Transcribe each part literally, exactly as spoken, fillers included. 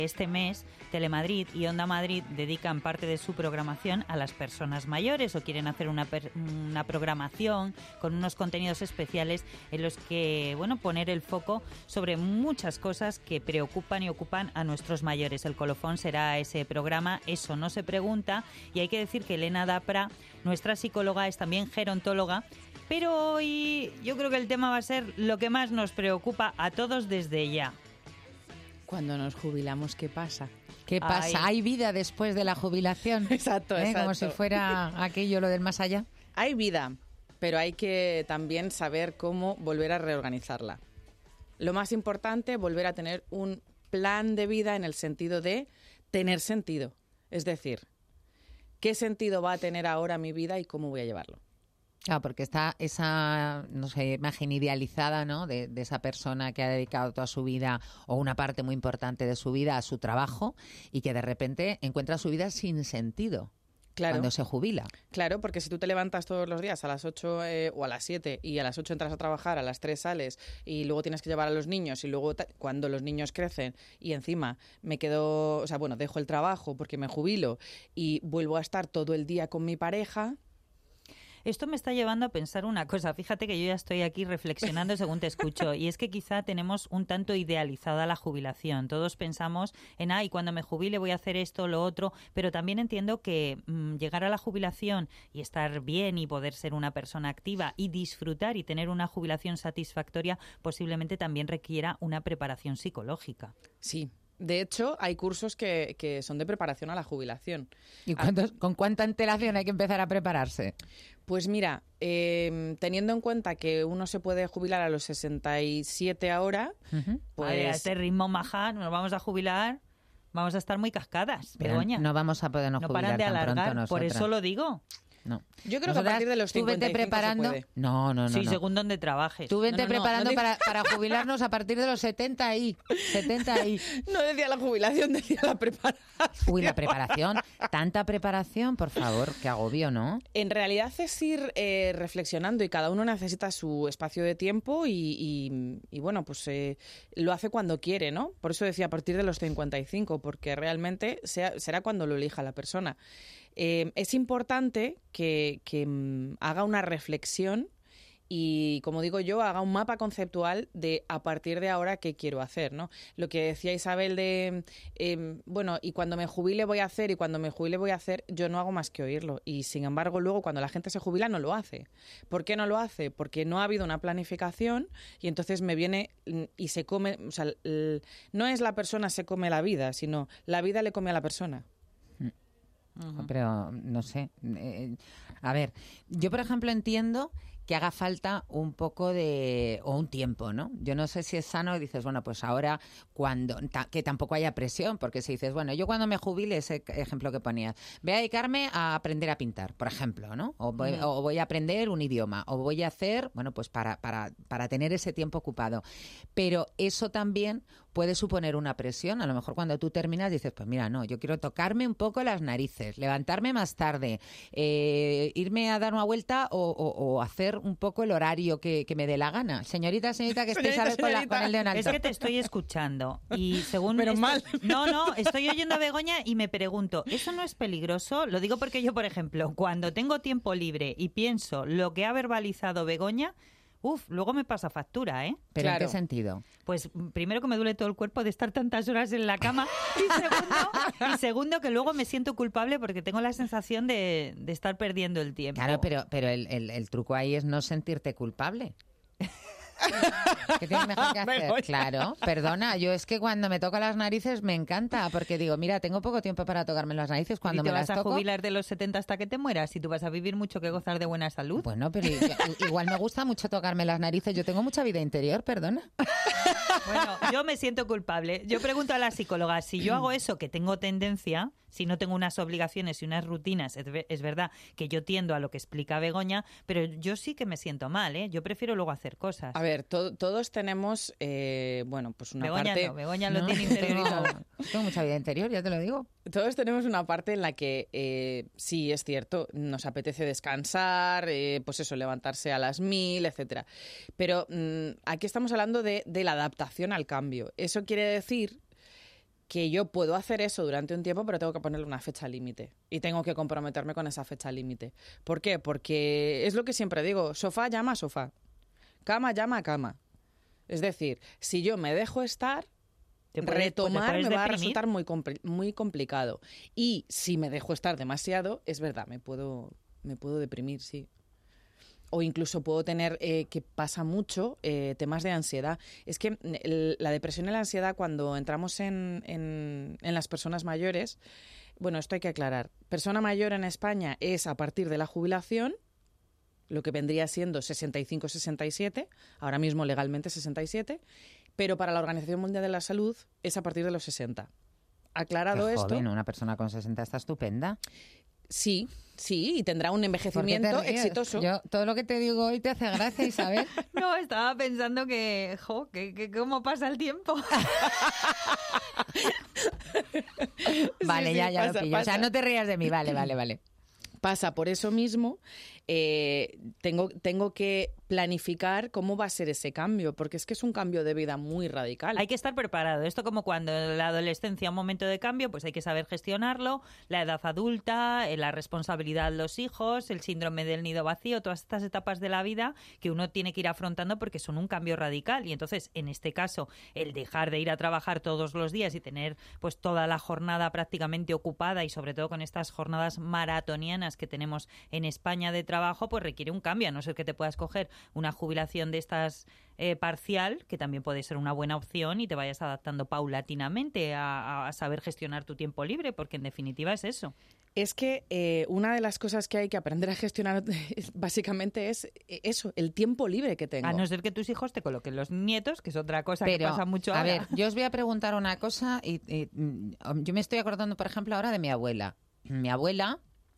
Este mes, Telemadrid y Onda Madrid dedican parte de su programación a las personas mayores o quieren hacer una, per- una programación con unos contenidos especiales en los que, bueno, poner el foco sobre muchas cosas que preocupan y ocupan a nuestros mayores. El colofón será ese programa, Eso no se pregunta, y hay que decir que Elena Dapra, nuestra psicóloga, es también gerontóloga, pero hoy yo creo que el tema va a ser lo que más nos preocupa a todos desde ya. Cuando nos jubilamos, ¿qué pasa? ¿Qué pasa? Ay. ¿Hay vida después de la jubilación? Exacto, ¿Eh? exacto. Como si fuera aquello lo del más allá. Hay vida, pero hay que también saber cómo volver a reorganizarla. Lo más importante, volver a tener un plan de vida en el sentido de tener sentido. Es decir, ¿qué sentido va a tener ahora mi vida y cómo voy a llevarlo? Claro, porque está esa, no sé, imagen idealizada, ¿no? De, de esa persona que ha dedicado toda su vida o una parte muy importante de su vida a su trabajo y que de repente encuentra su vida sin sentido. Claro. Cuando se jubila. Claro, porque si tú te levantas todos los días a las ocho eh, o a las siete y a las ocho entras a trabajar, a las tres sales y luego tienes que llevar a los niños y luego ta- cuando los niños crecen y encima me quedo, o sea, bueno, dejo el trabajo porque me jubilo y vuelvo a estar todo el día con mi pareja. Esto me está llevando a pensar una cosa. Fíjate que yo ya estoy aquí reflexionando según te escucho. Y es que quizá tenemos un tanto idealizada la jubilación. Todos pensamos en, ay, cuando me jubile voy a hacer esto, lo otro. Pero también entiendo que mmm, llegar a la jubilación y estar bien y poder ser una persona activa y disfrutar y tener una jubilación satisfactoria posiblemente también requiera una preparación psicológica. Sí. De hecho, hay cursos que, que son de preparación a la jubilación. ¿Y cuántos, con cuánta antelación hay que empezar a prepararse? Pues mira, eh, teniendo en cuenta que uno se puede jubilar a los sesenta y siete ahora, Uh-huh. pues... Vale, a este ritmo maja nos vamos a jubilar, vamos a estar muy cascadas, Pero Begoña. no vamos a podernos No jubilar paran de tan pronto alargar, por nosotras. eso lo digo. No. Yo creo Nosotras, que a partir de los tú vete cincuenta y cinco preparando. se puede. No, no, no. Sí, no. según donde trabajes. Tú vete No, no, no, preparando no digo- para, para jubilarnos a partir de los setenta y. setenta y. No decía la jubilación, decía la preparación. Uy, la preparación. Tanta preparación, por favor, qué agobio, ¿no? En realidad es ir eh, reflexionando y cada uno necesita su espacio de tiempo y, y, y bueno, pues eh, lo hace cuando quiere, ¿no? Por eso decía a partir de los cincuenta y cinco, porque realmente sea, será cuando lo elija la persona. Eh, es importante que, que mm, haga una reflexión y, como digo yo, haga un mapa conceptual de a partir de ahora qué quiero hacer, ¿no? Lo que decía Isabel de, eh, bueno, y cuando me jubile voy a hacer, y cuando me jubile voy a hacer, yo no hago más que oírlo. Y, sin embargo, luego cuando la gente se jubila no lo hace. ¿Por qué no lo hace? Porque no ha habido una planificación y entonces me viene y se come, o sea, el, no es la persona se come la vida, sino la vida le come a la persona. Uh-huh. Pero no sé. Eh, a ver, yo por ejemplo entiendo que haga falta un poco de... o un tiempo, ¿no? Yo no sé si es sano y dices, bueno, pues ahora cuando... Ta, que tampoco haya presión, porque si dices, bueno, yo cuando me jubile, ese ejemplo que ponías, voy a dedicarme a aprender a pintar, por ejemplo, ¿no? O voy, mm. o voy a aprender un idioma, o voy a hacer, bueno, pues para, para, para tener ese tiempo ocupado. Pero eso también puede suponer una presión. A lo mejor cuando tú terminas dices, pues mira, no, yo quiero tocarme un poco las narices, levantarme más tarde, eh, irme a dar una vuelta o, o, o hacer un poco el horario que, que me dé la gana. Señorita, señorita, que estés Señorita, con, la, con el dedo en alto. Es que te estoy escuchando y según... Pero estoy, mal. No, no, estoy oyendo a Begoña y me pregunto, ¿eso no es peligroso? Lo digo porque yo, por ejemplo, cuando tengo tiempo libre y pienso lo que ha verbalizado Begoña, uf, luego me pasa factura, ¿eh? ¿Pero Claro. en qué sentido? Pues primero que me duele todo el cuerpo de estar tantas horas en la cama y segundo, y segundo que luego me siento culpable porque tengo la sensación de, de estar perdiendo el tiempo. Claro, pero, pero el, el, el truco ahí es no sentirte culpable. ¿Qué tienes mejor que hacer? Begoña. Claro, perdona, yo es que cuando me toca las narices me encanta, porque digo, mira, tengo poco tiempo para tocarme las narices cuando ¿Y te me vas las a toco. jubilar de los setenta hasta que te mueras? ¿Y tú vas a vivir mucho que gozar de buena salud? Bueno, pero igual, igual me gusta mucho tocarme las narices, yo tengo mucha vida interior, perdona. Bueno, yo me siento culpable. Yo pregunto a la psicóloga, si yo hago eso que tengo tendencia, si no tengo unas obligaciones y unas rutinas, es, ve- es verdad que yo tiendo a lo que explica Begoña, pero yo sí que me siento mal, ¿eh? Yo prefiero luego hacer cosas. A ver, to- todos tenemos, eh, bueno, pues una Begoña parte... no, Begoña lo No, tiene tengo, interiorizado. tengo mucha vida interior, ya te lo digo. Todos tenemos una parte en la que eh, sí, es cierto, nos apetece descansar, eh, pues eso, levantarse a las mil, etcétera. Pero mm, aquí estamos hablando de, de la adaptación al cambio. Eso quiere decir que yo puedo hacer eso durante un tiempo, pero tengo que ponerle una fecha límite. Y tengo que comprometerme con esa fecha límite. ¿Por qué? Porque es lo que siempre digo, sofá llama a sofá, cama llama a cama. Es decir, si yo me dejo estar, ¿Te puedes, retomar te me va a deprimir? resultar muy, compl- muy complicado. Y si me dejo estar demasiado, es verdad, me puedo, me puedo deprimir, sí. O incluso puedo tener, eh, que pasa mucho, eh, temas de ansiedad. Es que el, la depresión y la ansiedad, cuando entramos en, en, en las personas mayores, bueno, esto hay que aclarar. Persona mayor en España es a partir de la jubilación, lo que vendría siendo sesenta y cinco sesenta y siete, ahora mismo legalmente sesenta y siete, pero para la Organización Mundial de la Salud es a partir de los sesenta. Aclarado Qué esto... joven, una persona con sesenta está estupenda. Sí, sí, y tendrá un ¿Por qué envejecimiento te ríes? exitoso. Yo, todo lo que te digo hoy te hace gracia, Isabel. No, estaba pensando que, jo, que, que cómo pasa el tiempo. Vale, Sí, sí, ya, ya pasa, lo pillo. O sea, pasa. no te rías de mí, vale, vale, vale. Pasa por eso mismo, eh, tengo, tengo que planificar cómo va a ser ese cambio, porque es que es un cambio de vida muy radical. Hay que estar preparado. Esto como cuando en la adolescencia un momento de cambio, pues hay que saber gestionarlo. La edad adulta, eh, la responsabilidad de los hijos, el síndrome del nido vacío, todas estas etapas de la vida que uno tiene que ir afrontando porque son un cambio radical. Y entonces, en este caso, el dejar de ir a trabajar todos los días y tener pues toda la jornada prácticamente ocupada y sobre todo con estas jornadas maratonianas que tenemos en España de trabajo, pues requiere un cambio, a no ser que te puedas coger una jubilación de estas eh, parcial, que también puede ser una buena opción y te vayas adaptando paulatinamente a, a saber gestionar tu tiempo libre, porque en definitiva es eso. Es que eh, una de las cosas que hay que aprender a gestionar básicamente es eso, el tiempo libre que tengo. A no ser que tus hijos te coloquen los nietos, que es otra cosa Pero, que pasa mucho a ahora. ver, yo os voy a preguntar una cosa y, y, mm, yo me estoy acordando, por ejemplo, ahora de mi abuela. Mi abuela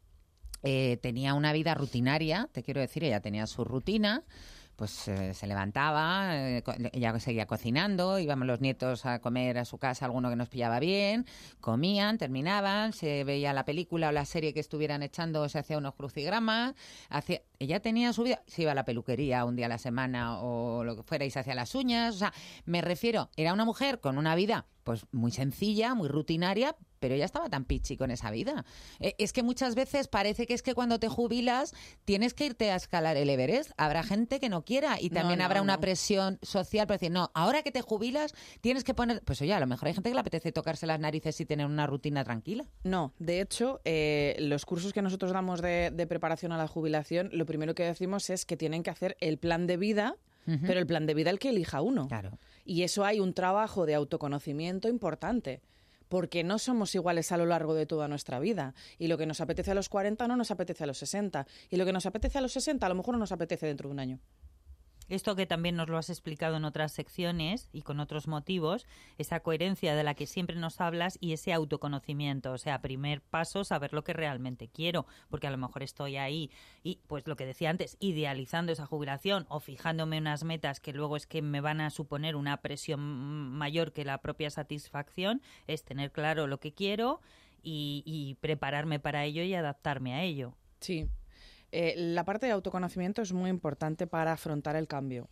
eh, tenía una vida rutinaria, te quiero decir, ella tenía su rutina. Pues eh, se levantaba, eh, co- ella seguía cocinando, íbamos los nietos a comer a su casa, alguno que nos pillaba bien, comían, terminaban, se veía la película o la serie que estuvieran echando, se hacía unos crucigramas, hacía, ella tenía su vida, se iba a la peluquería un día a la semana o lo que fuera y se hacía las uñas, o sea, me refiero, era una mujer con una vida pues muy sencilla, muy rutinaria, pero ella estaba tan pichi con esa vida. Eh, es que muchas veces parece que es que cuando te jubilas tienes que irte a escalar el Everest. Habrá gente que no quiera y también No, no, habrá una no. presión social para decir, no, ahora que te jubilas tienes que poner... Pues oye, a lo mejor hay gente que le apetece tocarse las narices y tener una rutina tranquila. No, de hecho, eh, los cursos que nosotros damos de, de preparación a la jubilación, lo primero que decimos es que tienen que hacer el plan de vida, Ujú. pero el plan de vida el que elija uno. Claro. Y eso hay un trabajo de autoconocimiento importante, porque no somos iguales a lo largo de toda nuestra vida. Y lo que nos apetece a los cuarenta no nos apetece a los sesenta. Y lo que nos apetece a los sesenta a lo mejor no nos apetece dentro de un año. Esto que también nos lo has explicado en otras secciones y con otros motivos, esa coherencia de la que siempre nos hablas y ese autoconocimiento, o sea, primer paso, saber lo que realmente quiero, porque a lo mejor estoy ahí y, pues lo que decía antes, idealizando esa jubilación o fijándome unas metas que luego es que me van a suponer una presión mayor que la propia satisfacción, es tener claro lo que quiero y, y prepararme para ello y adaptarme a ello. Sí. Eh, la parte de autoconocimiento es muy importante para afrontar el cambio.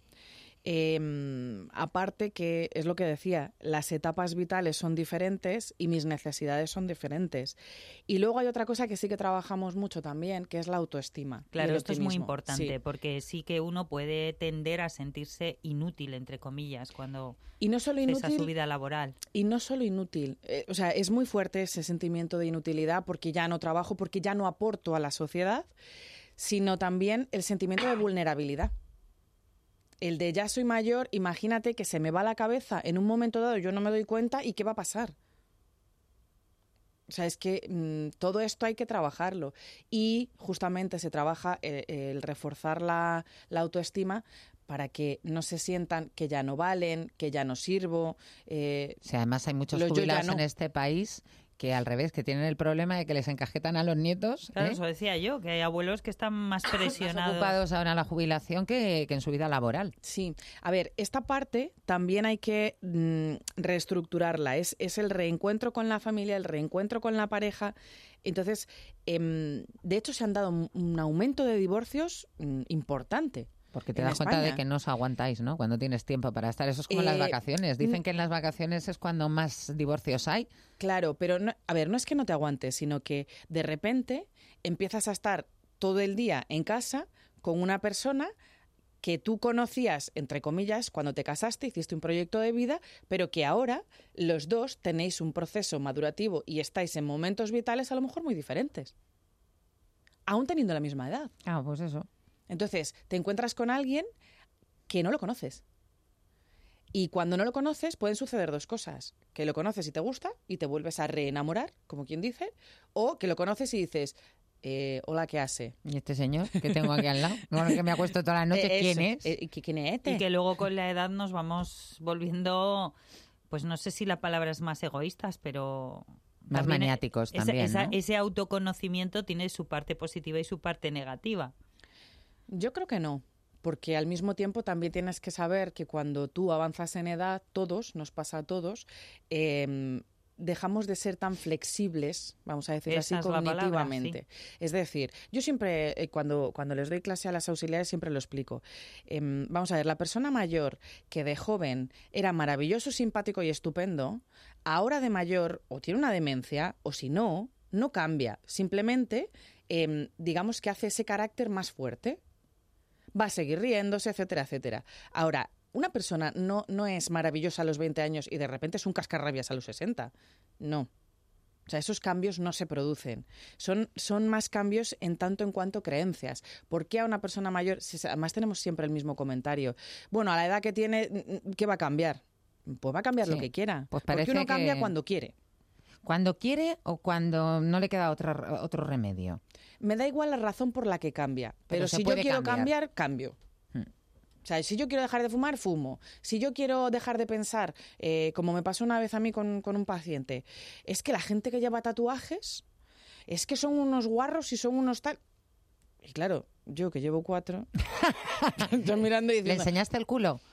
Eh, aparte que, es lo que decía, las etapas vitales son diferentes y mis necesidades son diferentes. Y luego hay otra cosa que sí que trabajamos mucho también, que es la autoestima. y Claro, el esto es muy optimismo. importante Sí. porque sí que uno puede tender a sentirse inútil, entre comillas, cuando Y no solo cesa su inútil, vida laboral. y no solo inútil. Eh, o sea, es muy fuerte ese sentimiento de inutilidad porque ya no trabajo, porque ya no aporto a la sociedad, sino también el sentimiento de vulnerabilidad. El de ya soy mayor, imagínate que se me va la cabeza en un momento dado, yo no me doy cuenta y ¿qué va a pasar? O sea, es que mmm, todo esto hay que trabajarlo y justamente se trabaja el, el reforzar la, la autoestima para que no se sientan que ya no valen, que ya no sirvo. Eh, O sea, además hay muchos Los yo ya jubilados no. en este país que al revés, que tienen el problema de que les encajetan a los nietos, Claro, ¿eh? eso decía yo, que hay abuelos que están más más presionados. ocupados ahora en la jubilación que, que en su vida laboral. Sí, a ver, esta parte también hay que mm, reestructurarla. Es, es el reencuentro con la familia, el reencuentro con la pareja. Entonces, em, de hecho, se han dado un, un aumento de divorcios mm, importante. Porque te en das cuenta España. de que no os aguantáis, ¿no? Cuando tienes tiempo para estar. Eso es como Eh, las vacaciones. Dicen que en las vacaciones es cuando más divorcios hay. Claro, pero no, a ver, no es que no te aguantes, sino que de repente empiezas a estar todo el día en casa con una persona que tú conocías, entre comillas, cuando te casaste, hiciste un proyecto de vida, pero que ahora los dos tenéis un proceso madurativo y estáis en momentos vitales a lo mejor muy diferentes, aún teniendo la misma edad. Ah, pues eso. Entonces, te encuentras con alguien que no lo conoces. Y cuando no lo conoces pueden suceder dos cosas. Que lo conoces y te gusta y te vuelves a reenamorar, como quien dice, o que lo conoces y dices... Eh, hola, ¿qué hace? ¿Y este señor que tengo aquí al lado? Bueno, que me acuesto toda la noche, Eh, ¿quién eso. es? Eh, ¿Quién es este? Y que luego con la edad nos vamos volviendo, pues no sé si la palabra es más egoístas, pero... Más también maniáticos esa, también, esa, ¿no? Ese autoconocimiento tiene su parte positiva y su parte negativa. Yo creo que no, porque al mismo tiempo también tienes que saber que cuando tú avanzas en edad, todos, nos pasa a todos, eh, dejamos de ser tan flexibles, vamos a decir Esa así, es la palabra, cognitivamente. Sí. Es decir, yo siempre, eh, cuando, cuando les doy clase a las auxiliares, siempre lo explico. Eh, vamos a ver, la persona mayor que de joven era maravilloso, simpático y estupendo, ahora de mayor o tiene una demencia, o si no, no cambia. Simplemente, eh, digamos que hace ese carácter más fuerte. Va a seguir riéndose, etcétera, etcétera. Ahora, una persona no, no es maravillosa a los veinte años y de repente es un cascarrabias a los sesenta. No. O sea, esos cambios no se producen. Son, son más cambios en tanto en cuanto creencias. ¿Por qué a una persona mayor? Si, además tenemos siempre el mismo comentario. Bueno, a la edad que tiene, ¿qué va a cambiar? Pues va a cambiar sí. lo que quiera. Pues porque uno que... cambia cuando quiere. ¿Cuando quiere o cuando no le queda otra, otro remedio? Me da igual la razón por la que cambia. Pero, pero si yo quiero cambiar, cambiar cambio. Hmm. O sea, si yo quiero dejar de fumar, fumo. Si yo quiero dejar de pensar, eh, como me pasó una vez a mí con, con un paciente, es que la gente que lleva tatuajes, es que son unos guarros y son unos tal... Y claro, yo que llevo cuatro, yo mirando y diciendo... ¿Le enseñaste el culo?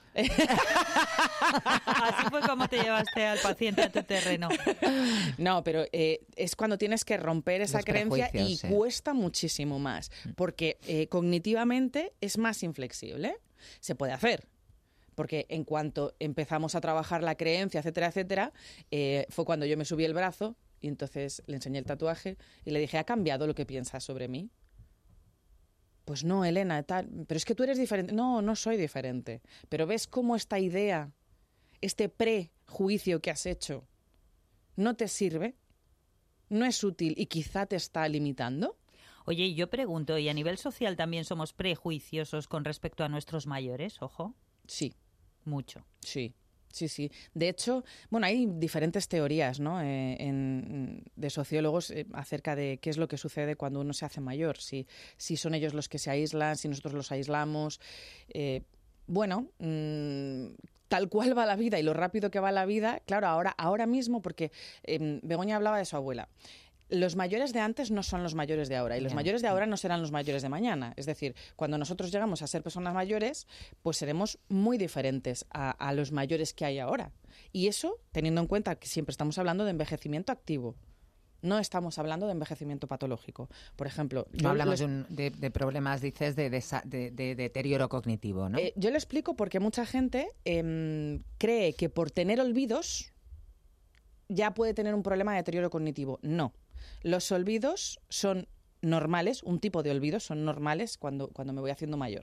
Así fue como te llevaste al paciente a tu terreno. No, pero eh, es cuando tienes que romper esa Los creencia y sí. cuesta muchísimo más, porque eh, cognitivamente es más inflexible. Se puede hacer, porque en cuanto empezamos a trabajar la creencia, etcétera, etcétera, eh, fue cuando yo me subí el brazo y entonces le enseñé el tatuaje y le dije, ¿ha cambiado lo que piensas sobre mí? Pues no, Elena, tal, pero es que tú eres diferente. No, no soy diferente. Pero ves cómo esta idea, este prejuicio que has hecho, no te sirve, no es útil y quizá te está limitando. Oye, yo pregunto, ¿y a nivel social también somos prejuiciosos con respecto a nuestros mayores? Ojo. Sí. Mucho. Sí. Sí, sí. De hecho, bueno, hay diferentes teorías, ¿no? eh, en, de sociólogos eh, acerca de qué es lo que sucede cuando uno se hace mayor. Si, si son ellos los que se aíslan, si nosotros los aislamos. Eh, bueno, mmm, tal cual va la vida y lo rápido que va la vida, claro, ahora, ahora mismo, porque eh, Begoña hablaba de su abuela. Los mayores de antes no son los mayores de ahora y los mayores de ahora no serán los mayores de mañana. Es decir, cuando nosotros llegamos a ser personas mayores, pues seremos muy diferentes a, a los mayores que hay ahora. Y eso teniendo en cuenta que siempre estamos hablando de envejecimiento activo. No estamos hablando de envejecimiento patológico. Por ejemplo... No hablamos les... de, un, de, de problemas, dices, de, de, de, de deterioro cognitivo, ¿no? Eh, yo lo explico porque mucha gente eh, cree que por tener olvidos ya puede tener un problema de deterioro cognitivo. No. Los olvidos son normales, un tipo de olvidos son normales cuando, cuando me voy haciendo mayor.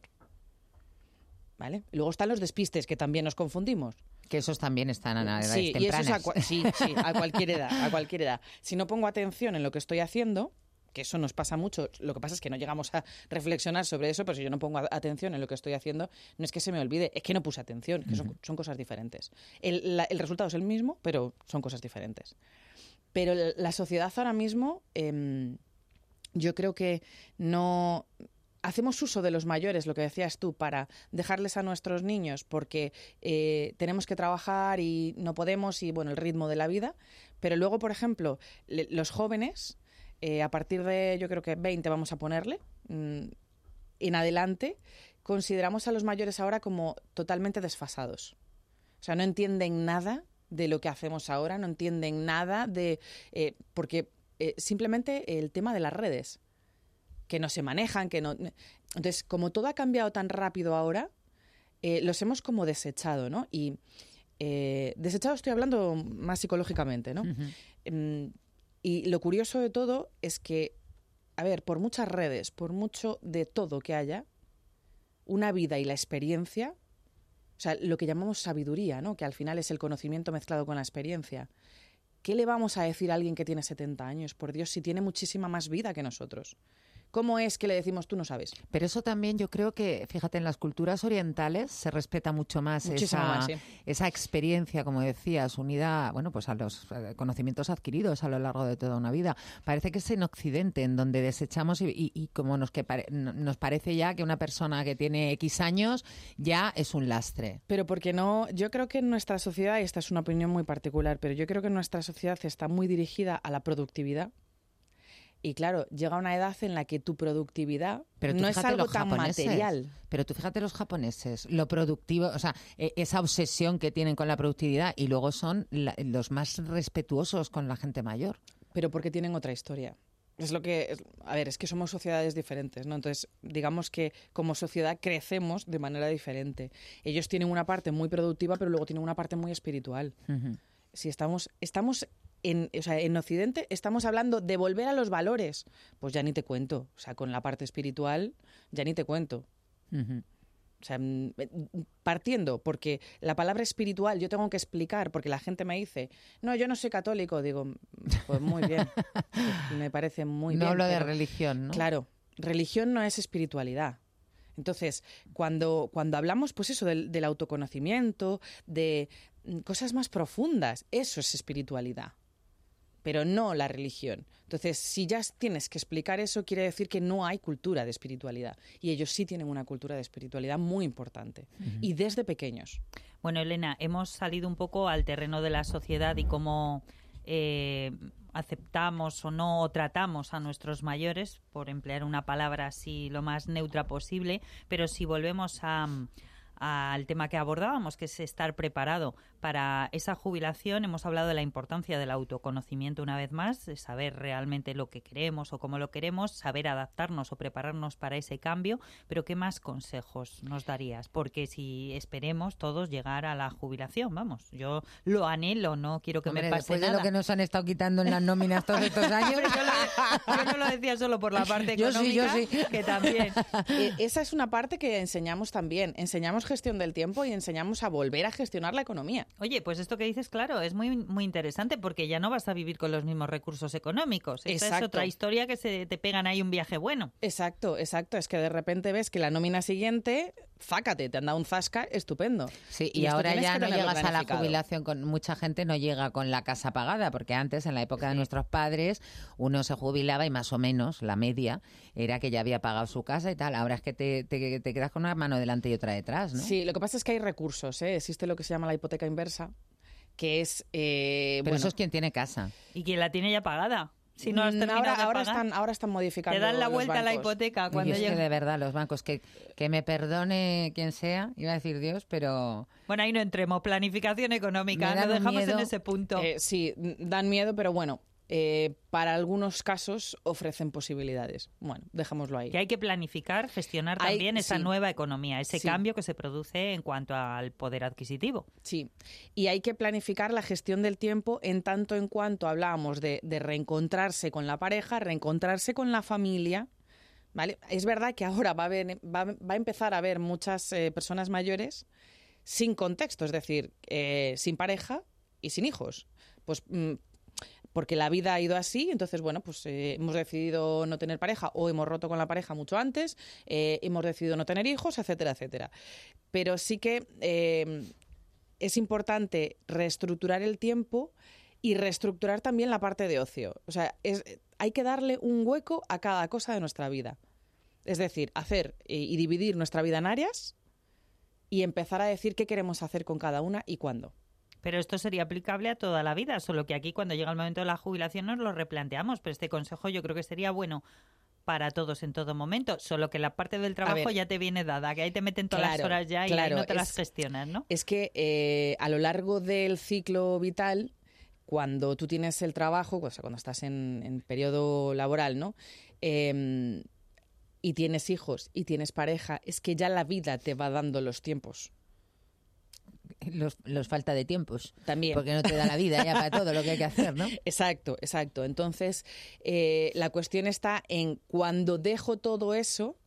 ¿Vale? Y luego están los despistes, que también nos confundimos. Que esos también están a edades sí, tempranas. Y eso es a, sí, sí, a cualquier edad, a cualquier edad. Si no pongo atención en lo que estoy haciendo, que eso nos pasa mucho, lo que pasa es que no llegamos a reflexionar sobre eso, pero si yo no pongo atención en lo que estoy haciendo, no es que se me olvide, es que no puse atención, que son, son cosas diferentes. El, la, el resultado es el mismo, pero son cosas diferentes. Pero la sociedad ahora mismo, eh, yo creo que no... Hacemos uso de los mayores, lo que decías tú, para dejarles a nuestros niños porque eh, tenemos que trabajar y no podemos y, bueno, el ritmo de la vida. Pero luego, por ejemplo, le, los jóvenes, eh, a partir de, yo creo que veinte vamos a ponerle, mmm, en adelante, consideramos a los mayores ahora como totalmente desfasados. O sea, no entienden nada de lo que hacemos ahora, no entienden nada de... Eh, porque eh, simplemente el tema de las redes, que no se manejan, que no... Entonces, como todo ha cambiado tan rápido ahora, eh, los hemos como desechado, ¿no? Y eh, desechado estoy hablando más psicológicamente, ¿no? Uh-huh. Um, y lo curioso de todo es que, a ver, por muchas redes, por mucho de todo que haya, una vida y la experiencia, o sea, lo que llamamos sabiduría, ¿no? Que al final es el conocimiento mezclado con la experiencia. ¿Qué le vamos a decir a alguien que tiene setenta años? Por Dios, si tiene muchísima más vida que nosotros. ¿Cómo es que le decimos tú no sabes? Pero eso también yo creo que, fíjate, en las culturas orientales se respeta mucho más esa, más, sí. esa experiencia, como decías, unida, bueno, pues a los conocimientos adquiridos a lo largo de toda una vida. Parece que es en Occidente en donde desechamos y, y, y como nos, que pare, nos parece ya que una persona que tiene X años ya es un lastre. Pero porque no, yo creo que en nuestra sociedad, y esta es una opinión muy particular, pero yo creo que nuestra sociedad está muy dirigida a la productividad. Y claro, llega una edad en la que tu productividad pero no es algo tan material. Pero tú fíjate los japoneses, lo productivo, o sea, esa obsesión que tienen con la productividad y luego son la, los más respetuosos con la gente mayor. Pero porque tienen otra historia. Es lo que, a ver, es que somos sociedades diferentes, ¿no? Entonces, digamos que como sociedad crecemos de manera diferente. Ellos tienen una parte muy productiva, pero luego tienen una parte muy espiritual. Uh-huh. Si estamos, estamos en, o sea, en Occidente estamos hablando de volver a los valores, pues ya ni te cuento. O sea, con la parte espiritual ya ni te cuento. Uh-huh. O sea, partiendo, porque la palabra espiritual yo tengo que explicar, porque la gente me dice, no, yo no soy católico. Digo, pues muy bien, me parece muy no bien. No hablo pero, de religión, ¿no? Claro, religión no es espiritualidad. Entonces, cuando, cuando hablamos, pues eso, del, del autoconocimiento, de cosas más profundas, eso es espiritualidad, pero no la religión. Entonces, si ya tienes que explicar eso, quiere decir que no hay cultura de espiritualidad. Y ellos sí tienen una cultura de espiritualidad muy importante. Uh-huh. Y desde pequeños. Bueno, Elena, hemos salido un poco al terreno de la sociedad y cómo eh, aceptamos o no o tratamos a nuestros mayores, por emplear una palabra así lo más neutra posible, pero si volvemos a... al tema que abordábamos, que es estar preparado para esa jubilación, hemos hablado de la importancia del autoconocimiento una vez más, de saber realmente lo que queremos o cómo lo queremos, saber adaptarnos o prepararnos para ese cambio, pero ¿qué más consejos nos darías? Porque si esperemos todos llegar a la jubilación, vamos, yo lo anhelo, no quiero que Hombre, me pase después nada. De lo que nos han estado quitando en las nóminas todos estos años. Hombre, yo, lo, yo no lo decía solo por la parte económica, yo sí, yo sí. que también. Eh, esa es una parte que enseñamos también, enseñamos gestión del tiempo y enseñamos a volver a gestionar la economía. Oye, pues esto que dices, claro, es muy muy interesante porque ya no vas a vivir con los mismos recursos económicos. Esta exacto. es otra historia que se te pegan ahí un viaje bueno. Exacto, exacto. Es que de repente ves que la nómina siguiente, fácate, te han dado un zasca estupendo. Sí, y, y ahora ya no llegas a la jubilación con mucha gente, no llega con la casa pagada, porque antes, en la época sí. de nuestros padres, uno se jubilaba y más o menos la media era que ya había pagado su casa y tal. Ahora es que te, te, te quedas con una mano delante y otra detrás, ¿no? Sí, lo que pasa es que hay recursos, ¿eh? Existe lo que se llama la hipoteca inversa, que es... Eh, Pero bueno, eso es quien tiene casa. ¿Y quien la tiene ya pagada? Si no has terminado ahora, de ahora pagar, están ahora están modificando. te dan la los vuelta bancos. a la hipoteca cuando y es llega. Que de verdad los bancos que que me perdone quien sea, iba a decir Dios, pero bueno, ahí no entremos, planificación económica, lo dejamos miedo. en ese punto. Eh, sí, dan miedo, pero bueno, eh, para algunos casos ofrecen posibilidades. Bueno, dejémoslo ahí. Que hay que planificar, gestionar hay, también esa sí. nueva economía, ese sí. cambio que se produce en cuanto al poder adquisitivo. Sí, y hay que planificar la gestión del tiempo en tanto en cuanto hablábamos de, de reencontrarse con la pareja, reencontrarse con la familia. ¿Vale? Es verdad que ahora va a, haber, va, va a empezar a haber muchas eh, personas mayores sin contexto, es decir, eh, sin pareja y sin hijos. Pues... Mm, porque la vida ha ido así, entonces, bueno, pues eh, hemos decidido no tener pareja o hemos roto con la pareja mucho antes, eh, hemos decidido no tener hijos, etcétera, etcétera. Pero sí que eh, es importante reestructurar el tiempo y reestructurar también la parte de ocio. O sea, es, hay que darle un hueco a cada cosa de nuestra vida. Es decir, hacer y, y dividir nuestra vida en áreas y empezar a decir qué queremos hacer con cada una y cuándo. Pero esto sería aplicable a toda la vida, solo que aquí cuando llega el momento de la jubilación nos lo replanteamos, pero este consejo yo creo que sería bueno para todos en todo momento, solo que la parte del trabajo ya te viene dada, que ahí te meten todas claro, las horas ya y claro, ahí no te es, las gestionas, ¿no? Es que eh, a lo largo del ciclo vital, cuando tú tienes el trabajo, o sea, cuando estás en, en periodo laboral, ¿no? Eh, y tienes hijos y tienes pareja, es que ya la vida te va dando los tiempos. Los, los falta de tiempos. También. Porque no te da la vida ya para todo lo que hay que hacer, ¿no? Exacto, exacto. Entonces, eh, la cuestión está en cuando dejo todo eso...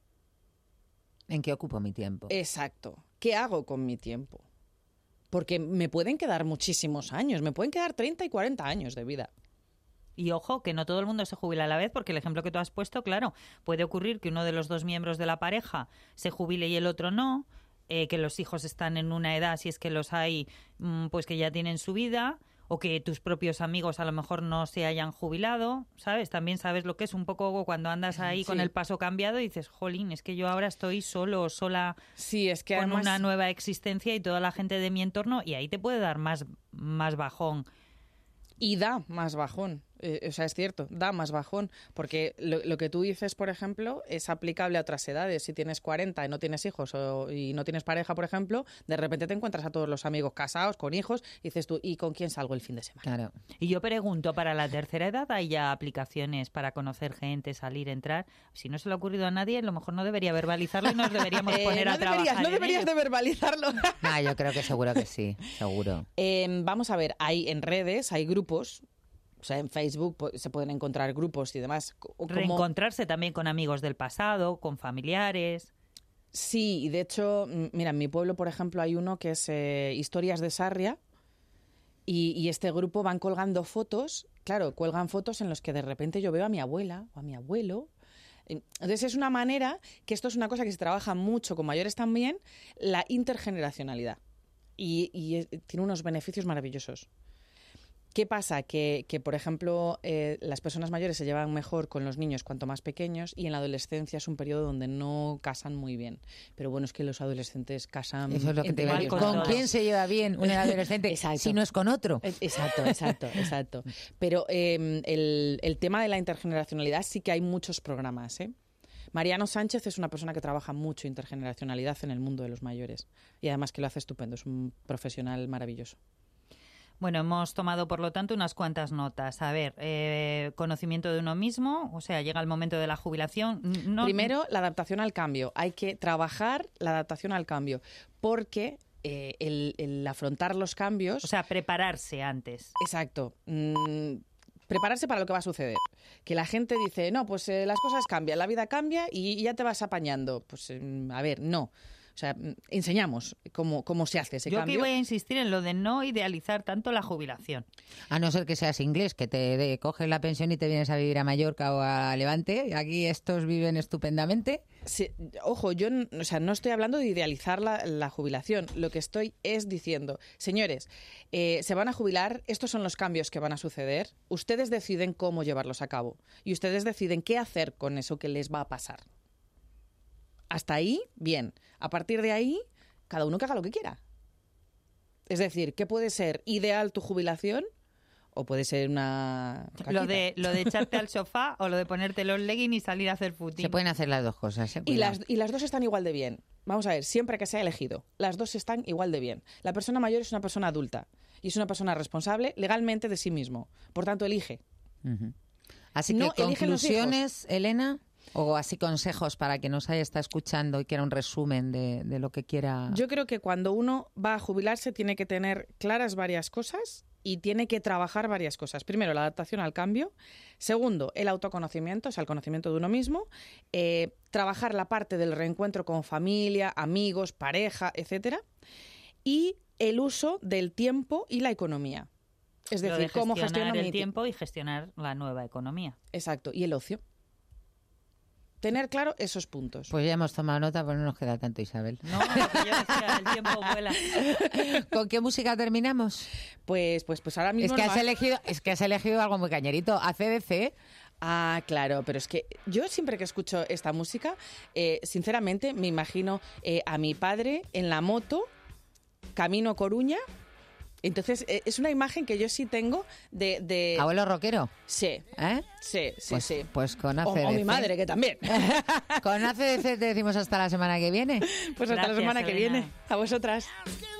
¿En qué ocupo mi tiempo? Exacto. ¿Qué hago con mi tiempo? Porque me pueden quedar muchísimos años, me pueden quedar treinta y cuarenta años de vida. Y ojo, que no todo el mundo se jubila a la vez, porque el ejemplo que tú has puesto, claro, puede ocurrir que uno de los dos miembros de la pareja se jubile y el otro no, eh, que los hijos están en una edad, si es que los hay, pues que ya tienen su vida, o que tus propios amigos a lo mejor no se hayan jubilado, ¿sabes? También sabes lo que es un poco cuando andas ahí sí. con el paso cambiado y dices, jolín, es que yo ahora estoy solo o sola sí, es que con además... una nueva existencia y toda la gente de mi entorno, y ahí te puede dar más, más bajón. Y da más bajón. Eh, o sea, es cierto, da más bajón, porque lo, lo que tú dices, por ejemplo, es aplicable a otras edades. Si tienes cuarenta y no tienes hijos o, y no tienes pareja, por ejemplo, de repente te encuentras a todos los amigos casados, con hijos, y dices tú, ¿y con quién salgo el fin de semana? Claro. Y yo pregunto, ¿para la tercera edad hay ya aplicaciones para conocer gente, salir, entrar? Si no se le ha ocurrido a nadie, a lo mejor no debería verbalizarlo y nos deberíamos eh, poner no a deberías, trabajar. No deberías de verbalizarlo. Ah, yo creo que seguro que sí, seguro. Eh, vamos a ver, hay en redes, hay grupos. O sea, en Facebook se pueden encontrar grupos y demás. Como... Reencontrarse también con amigos del pasado, con familiares. Sí, y de hecho, mira, en mi pueblo, por ejemplo, hay uno que es eh, Historias de Sarria y, y este grupo van colgando fotos, claro, cuelgan fotos en los que de repente yo veo a mi abuela o a mi abuelo. Entonces es una manera, que esto es una cosa que se trabaja mucho con mayores también, la intergeneracionalidad. Y, y tiene unos beneficios maravillosos. ¿Qué pasa? Que, que por ejemplo, eh, las personas mayores se llevan mejor con los niños cuanto más pequeños y en la adolescencia es un periodo donde no casan muy bien. Pero bueno, es que los adolescentes casan... Eso es lo que te digo. ¿Con, ¿Con quién se lleva bien un adolescente si no es con otro? Exacto, exacto, exacto. Pero eh, el, el tema de la intergeneracionalidad sí que hay muchos programas, ¿eh? Mariano Sánchez es una persona que trabaja mucho intergeneracionalidad en el mundo de los mayores y además que lo hace estupendo, es un profesional maravilloso. Bueno, hemos tomado, por lo tanto, unas cuantas notas. A ver, eh, conocimiento de uno mismo, o sea, llega el momento de la jubilación. No... Primero, la adaptación al cambio. Hay que trabajar la adaptación al cambio, porque eh, el, el afrontar los cambios... O sea, prepararse antes. Exacto. Mm, prepararse para lo que va a suceder. Que la gente dice, no, pues eh, las cosas cambian, la vida cambia y, y ya te vas apañando. Pues, eh, a ver, no. O sea, enseñamos cómo, cómo se hace ese Yo cambio. Yo que voy a insistir en lo de no idealizar tanto la jubilación. A no ser que seas inglés, que te de, coges la pensión y te vienes a vivir a Mallorca o a Levante. Aquí estos viven estupendamente. Sí, ojo, yo o sea, no estoy hablando de idealizar la, la jubilación. Lo que estoy es diciendo, señores, eh, se van a jubilar, estos son los cambios que van a suceder. Ustedes deciden cómo llevarlos a cabo. Y ustedes deciden qué hacer con eso que les va a pasar. Hasta ahí, bien. A partir de ahí, cada uno que haga lo que quiera. Es decir, ¿qué puede ser ideal tu jubilación? O puede ser una... Lo de, lo de echarte al sofá o lo de ponerte los leggings y salir a hacer footing. Se pueden hacer las dos cosas. ¿eh? Y las, y las dos están igual de bien. Vamos a ver, siempre que sea elegido, las dos están igual de bien. La persona mayor es una persona adulta y es una persona responsable legalmente de sí mismo. Por tanto, elige. Uh-huh. Así que, no conclusiones, Elena... O así consejos para que nos haya estado escuchando y quiera un resumen de, de lo que quiera. Yo creo que cuando uno va a jubilarse tiene que tener claras varias cosas y tiene que trabajar varias cosas. Primero, la adaptación al cambio. Segundo, el autoconocimiento, o sea, el conocimiento de uno mismo. Eh, trabajar la parte del reencuentro con familia, amigos, pareja, etcétera. Y el uso del tiempo y la economía. Es decir, de cómo gestionar el tiempo y gestionar la nueva economía. Exacto. Y el ocio. Tener claro esos puntos. Pues ya hemos tomado nota, pero no nos queda tanto, Isabel. No, porque yo decía, el tiempo vuela. ¿Con qué música terminamos? Pues, pues, pues ahora mismo... Es que, no has elegido, es que has elegido algo muy cañerito. A C D C. Ah, claro, pero es que yo siempre que escucho esta música, eh, sinceramente me imagino eh, a mi padre en la moto, camino a Coruña. Entonces, eh, es una imagen que yo sí tengo de... de... ¿Abuelo rockero? Sí. ¿Eh? Sí, sí, pues, sí. Pues con A C D C. O, o mi madre, que también. Con A C D C te decimos hasta la semana que viene. Pues hasta Gracias, la semana Elena. que viene. A vosotras.